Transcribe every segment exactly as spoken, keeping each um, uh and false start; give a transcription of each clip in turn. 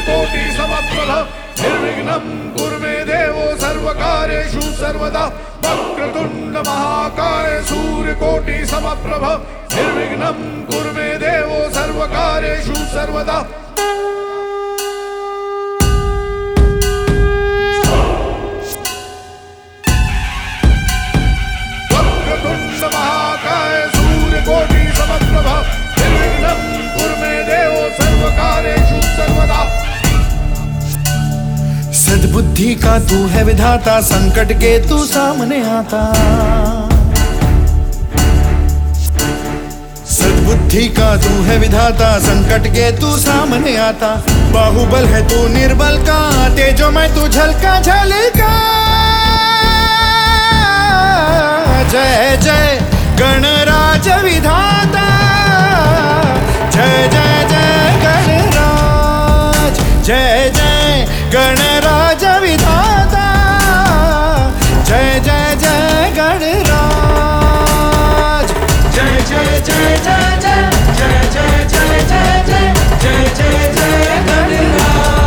सूर्यकोटि समप्रभ निर्विघ्नं कुरु मे देवो सर्वकार्येषु सर्वदा वक्रतुण्ड महाकाय सूर्यकोटि समप्रभ निर्विघ्नं कुरु मे देवो सर्वकार्येषु सर्वदा वक्रतुण्ड महाकाय सूर्यकोटि समप्रभ निर्विघ्नं कुरु मे देवो सर्वकार्येषु सर्वदा। सद्बुद्धि का तू है विधाता, संकट के तू सामने आता। सद्बुद्धि का तू है विधाता, संकट के तू सामने आता। बाहुबल है तू निर्बल का, तेजो में तू झलका झलका। जय जय गणराज विधाता, जय जय जय गणराज, जय जय गणराज विधाता, जय जय जय गणराज, जय जय जय जय जय जय जय जय जय जय जय जय गणराज,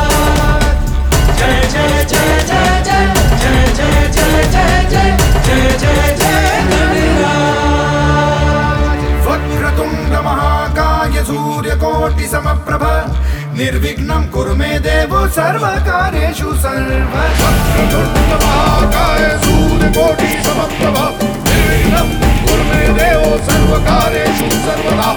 जय जय जय जय जय जय जय जय जय जय जय जय गणराज। वक्रतुण्ड महाकाय सूर्यकोटि समप्रभ निर्विघ्नं कुरु मे देवो सर्वकार्येषु सर्वदा। वक्रतुण्ड महाकाय सूर्यकोटि समप्रभ निर्विघ्नं कुरु मे देवो सर्वकार्येषु सर्वदा।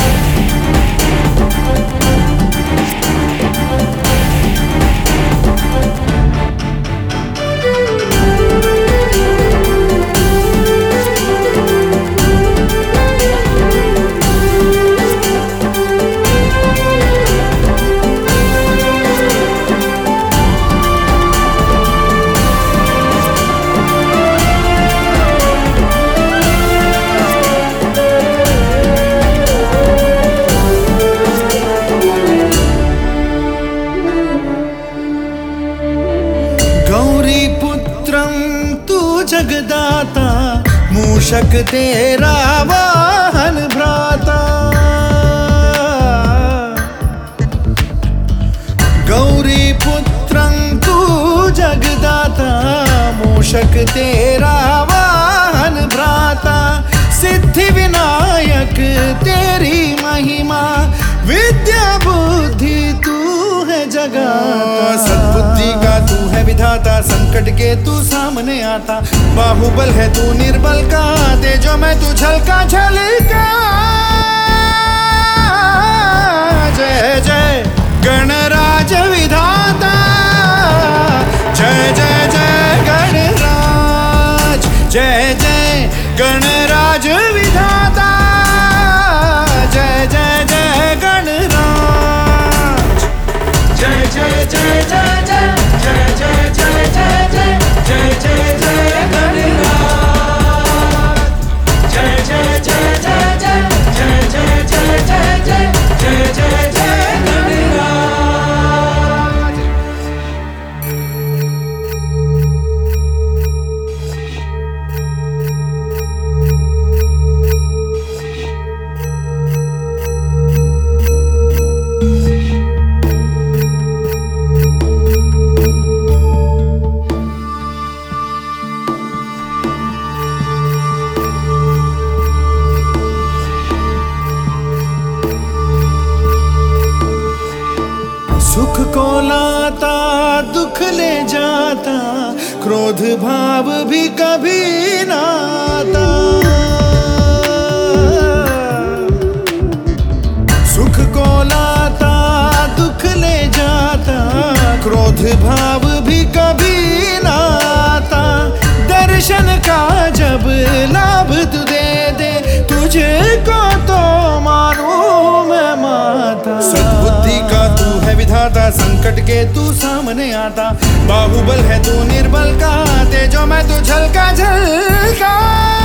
जगदाता मूषक तेरा वाहन भ्राता। गौरी पुत्रं तू जगदाता, मूषक तेरा वाहन भ्राता। सिद्धि विनायक तेरी महिमा, विद्या बुद्धि तू है जगाता। सद्बुद्धि का तू है विधाता, संकट के तू सामने आता। बाहुबल है तू निर्बल का, तेजो में तू झलका झलका। जय जय गणराज विधाता, जय जय जय गणराज, जय जय गणराज विधाता, जय जय जय गणराज, जय जय जय जय जय जय जय जय जय जय जय जय गणराज, जय जय जय जय जय जय जय जय जय जय जय जय गणराज। सुख को लाता दुख ले जाता, क्रोध भाव भी कभी ना आता। सुख को लाता दुख ले जाता, क्रोध भाव भी कभी ना आता। दर्शन का जब लाभ तू दे दे, तुझको तो मारूं मैं माता। सद्बुद्धि का तू है विधाता, संकट के तू सामने आता। बाहुबल है तू निर्बल का, तेजो में तू झलका झलका।